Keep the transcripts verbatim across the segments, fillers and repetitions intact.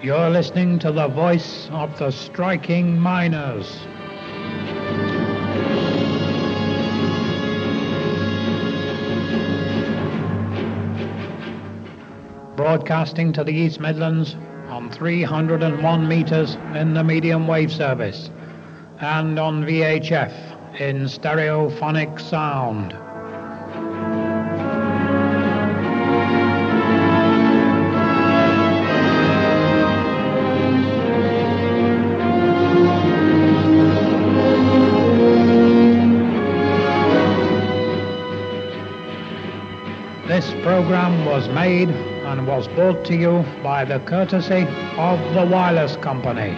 You're listening to the voice of the striking miners. Broadcasting to the East Midlands on three hundred one meters in the medium wave service and on V H F in stereophonic sound. This program was made and was brought to you by the courtesy of the Wireless Company.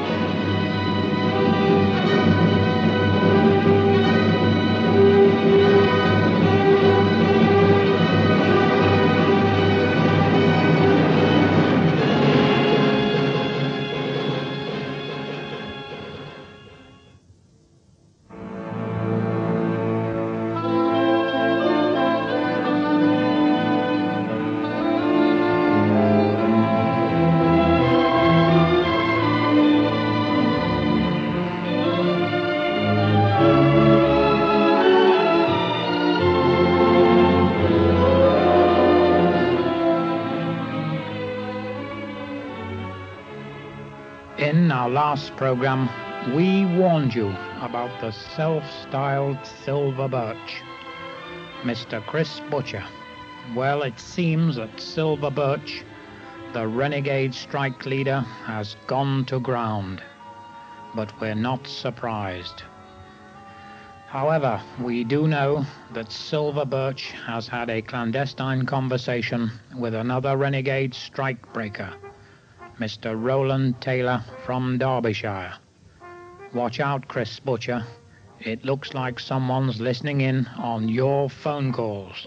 In our last program, we warned you about the self-styled Silver Birch, Mister Chris Butcher. Well, it seems that Silver Birch, the renegade strike leader, has gone to ground, but we're not surprised. However, we do know that Silver Birch has had a clandestine conversation with another renegade strikebreaker, Mister Roland Taylor from Derbyshire. Watch out, Chris Butcher. It looks like someone's listening in on your phone calls.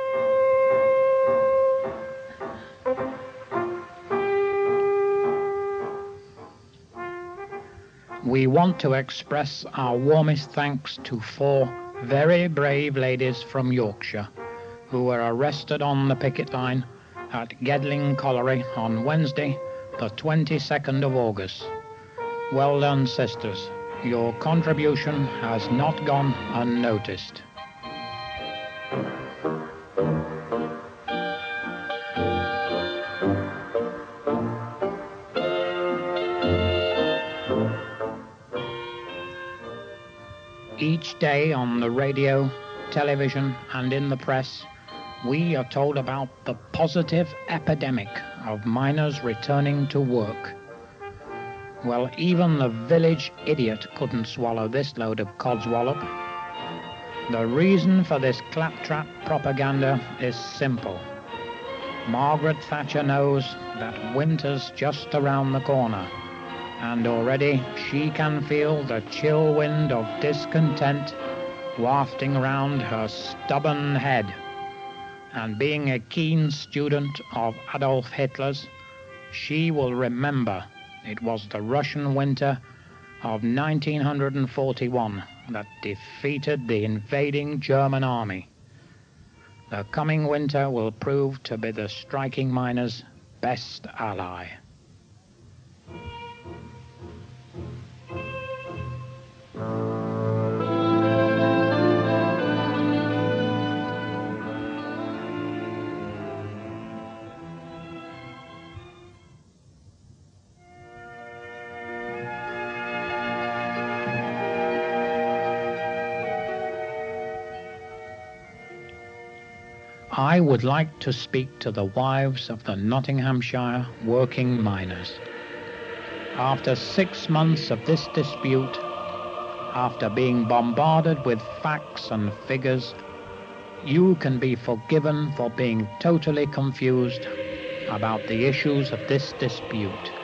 We want to express our warmest thanks to four very brave ladies from Yorkshire who were arrested on the picket line at Gedling Colliery on Wednesday, the twenty-second of August. Well done, sisters. Your contribution has not gone unnoticed. Each day on the radio, television, and in the press, we are told about the positive epidemic of miners returning to work. Well, even the village idiot couldn't swallow this load of codswallop. The reason for this claptrap propaganda is simple. Margaret Thatcher knows that winter's just around the corner, and already she can feel the chill wind of discontent wafting round her stubborn head. And being a keen student of Adolf Hitler's, she will remember it was the Russian winter of nineteen forty-one that defeated the invading German army. The coming winter will prove to be the striking miners' best ally. I would like to speak to the wives of the Nottinghamshire working miners. After six months of this dispute, after being bombarded with facts and figures, you can be forgiven for being totally confused about the issues of this dispute.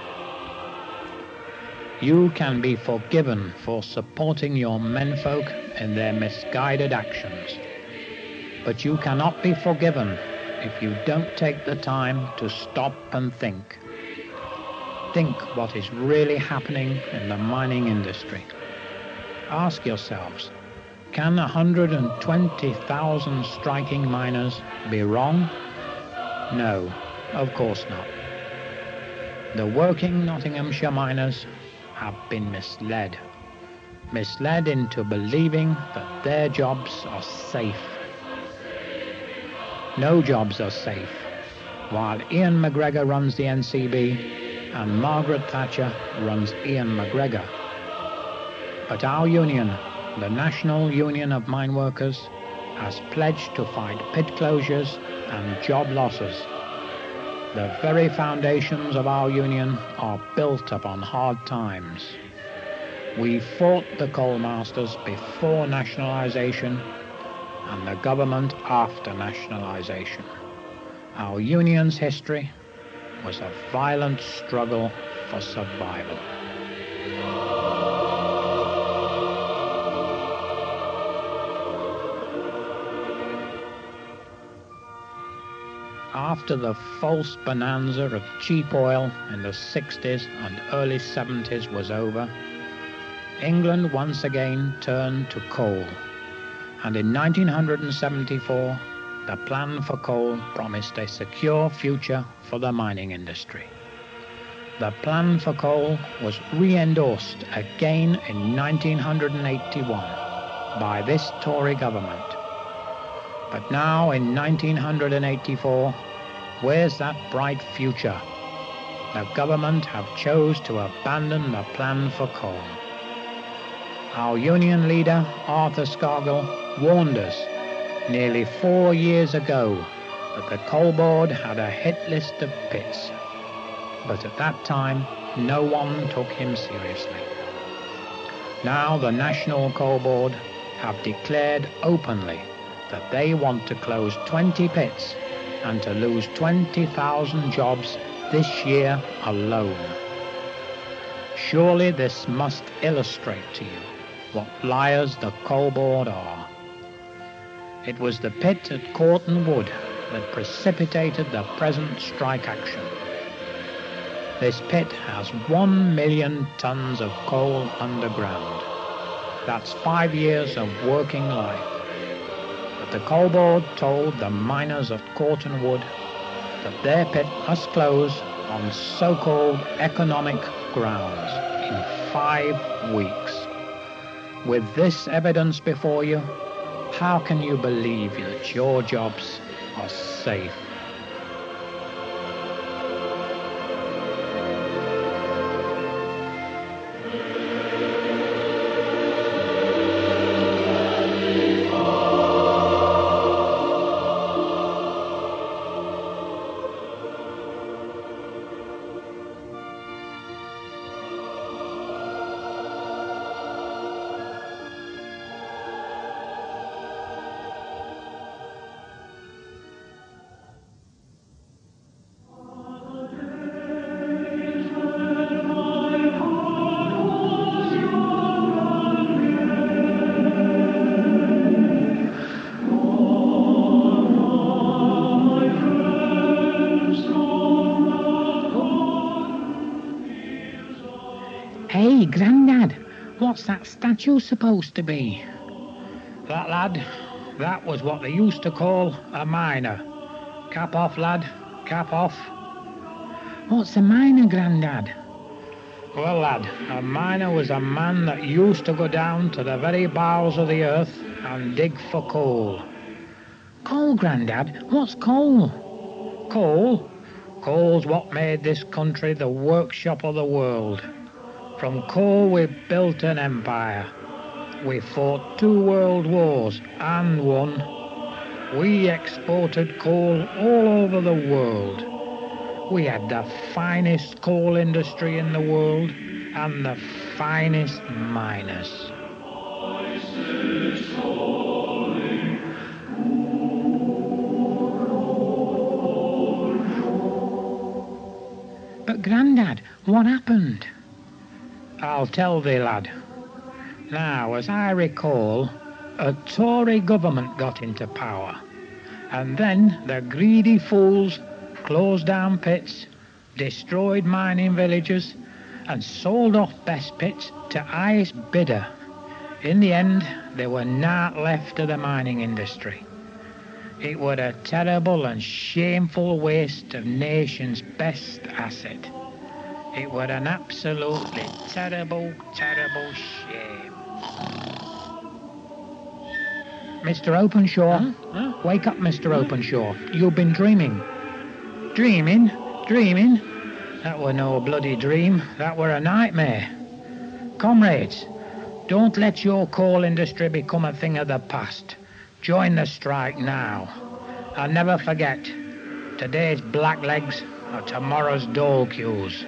You can be forgiven for supporting your menfolk in their misguided actions. But you cannot be forgiven if you don't take the time to stop and think. Think what is really happening in the mining industry. Ask yourselves, can one hundred twenty thousand striking miners be wrong? No, of course not. The working Nottinghamshire miners have been misled. Misled into believing that their jobs are safe. No jobs are safe. While Ian McGregor runs the N C B and Margaret Thatcher runs Ian McGregor. But our union, the National Union of Mine Workers, has pledged to fight pit closures and job losses. The very foundations of our union are built upon hard times. We fought the coal masters before nationalisation and the government after nationalisation. Our union's history was a violent struggle for survival. After the false bonanza of cheap oil in the sixties and early seventies was over, England once again turned to coal, and in nineteen seventy-four, the plan for coal promised a secure future for the mining industry. The plan for coal was re-endorsed again in nineteen eighty-one by this Tory government. But now in nineteen eighty-four, where's that bright future? The government have chose to abandon the plan for coal. Our union leader, Arthur Scargill, warned us nearly four years ago that the Coal Board had a hit list of pits. But at that time, no one took him seriously. Now the National Coal Board have declared openly that they want to close twenty pits and to lose twenty thousand jobs this year alone. Surely this must illustrate to you what liars the Coal Board are. It was the pit at Corton Wood that precipitated the present strike action. This pit has one million tons of coal underground. That's five years of working life. But the Coal Board told the miners of Corton Wood that their pit must close on so-called economic grounds in five weeks. With this evidence before you, how can you believe that your jobs are safe? Hey, Grandad, what's that statue supposed to be? That, lad, that was what they used to call a miner. Cap off, lad, cap off. What's a miner, Grandad? Well, lad, a miner was a man that used to go down to the very bowels of the earth and dig for coal. Coal, Grandad? What's coal? Coal? Coal's what made this country the workshop of the world. From coal we built an empire. We fought two world wars and won. We exported coal all over the world. We had the finest coal industry in the world and the finest miners. But Grandad, what happened? I'll tell thee, lad. Now, as I recall, a Tory government got into power, and then the greedy fools closed down pits, destroyed mining villages, and sold off best pits to highest bidder. In the end, there were naught left of the mining industry. It were a terrible and shameful waste of nation's best asset. It were an absolutely terrible, terrible shame. Mister Openshaw, Huh? Huh? wake up, Mister Openshaw. You've been dreaming. Dreaming? Dreaming? That were no bloody dream. That were a nightmare. Comrades, don't let your coal industry become a thing of the past. Join the strike now. And never forget, today's blacklegs are tomorrow's dole queues.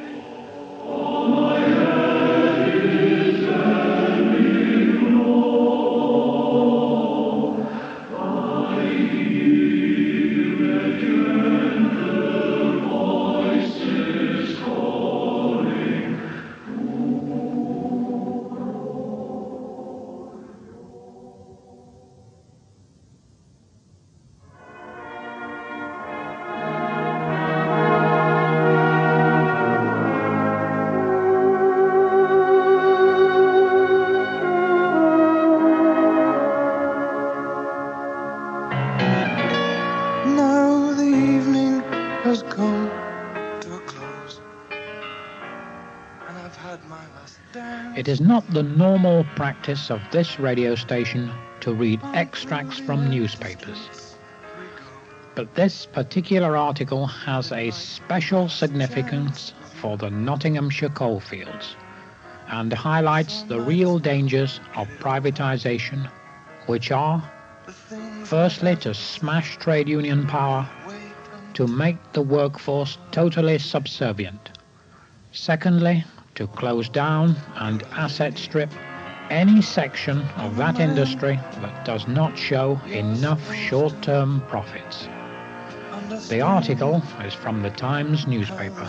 It is not the normal practice of this radio station to read extracts from newspapers. But this particular article has a special significance for the Nottinghamshire coalfields and highlights the real dangers of privatisation, which are, firstly, to smash trade union power, to make the workforce totally subservient. Secondly, to close down and asset strip any section of that industry that does not show enough short-term profits. The article is from the Times newspaper.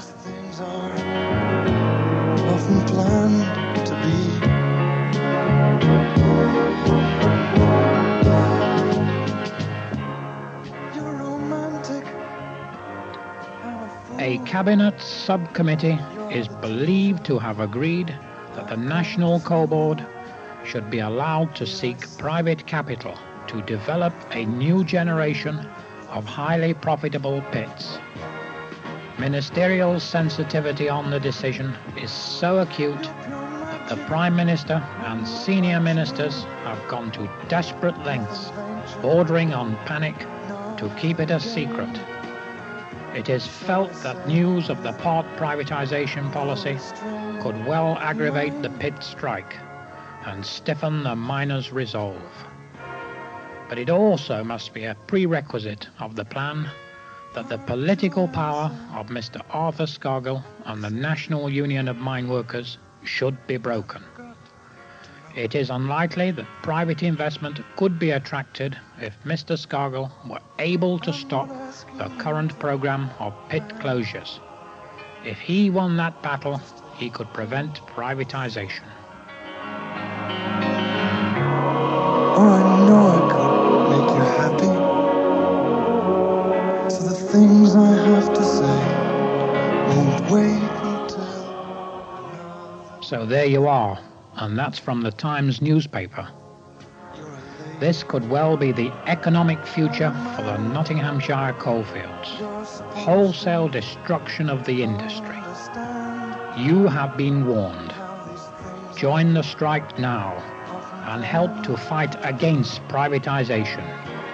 Often planned to be. You're romantic. A cabinet subcommittee is believed to have agreed that the National Coal Board should be allowed to seek private capital to develop a new generation of highly profitable pits. Ministerial sensitivity on the decision is so acute that the Prime Minister and senior ministers have gone to desperate lengths, bordering on panic, to keep it a secret. It is felt that news of the part privatisation policy could well aggravate the pit strike and stiffen the miners' resolve. But it also must be a prerequisite of the plan that the political power of Mister Arthur Scargill and the National Union of Mine Workers should be broken. It is unlikely that private investment could be attracted if Mister Scargill were able to stop the current programme of pit closures. If he won that battle, he could prevent privatisation. Oh, I know I could make you happy. So the things I have to say won't wait until... So there you are. And that's from the Times newspaper. This could well be the economic future for the Nottinghamshire coalfields. Wholesale destruction of the industry. You have been warned. Join the strike now and help to fight against privatisation.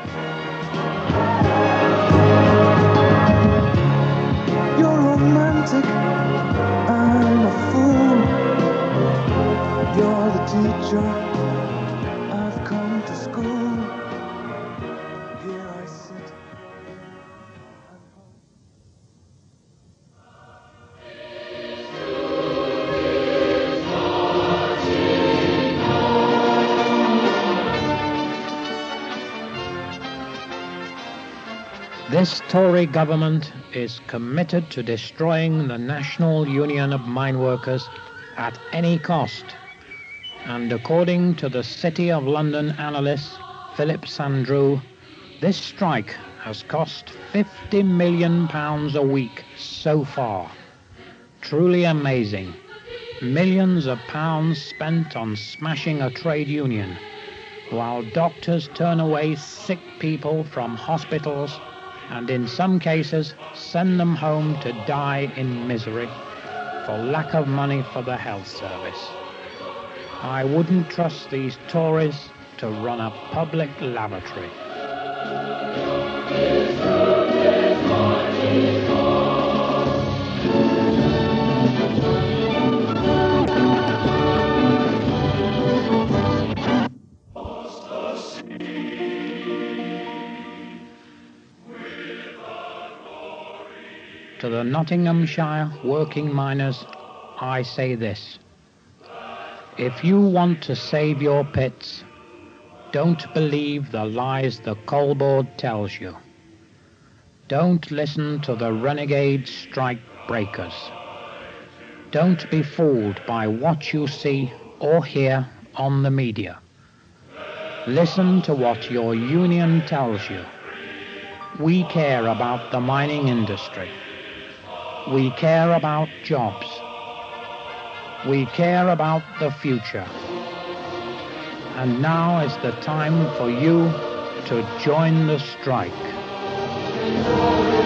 You're romantic and a fool. You're the teacher, I've come to school. Here I sit. This Tory government is committed to destroying the National Union of Mine Workers at any cost. And according to the City of London analyst Philip Sandrew, this strike has cost fifty million pounds a week so far. Truly amazing. Millions of pounds spent on smashing a trade union, while doctors turn away sick people from hospitals and in some cases send them home to die in misery. for lack of money for the health service. I wouldn't trust these Tories to run a public lavatory. To the Nottinghamshire working miners, I say this. If you want to save your pits, don't believe the lies the coal board tells you. Don't listen to the renegade strike breakers. Don't be fooled by what you see or hear on the media. Listen to what your union tells you. We care about the mining industry. We care about jobs. We care about the future. And now is the time for you to join the strike.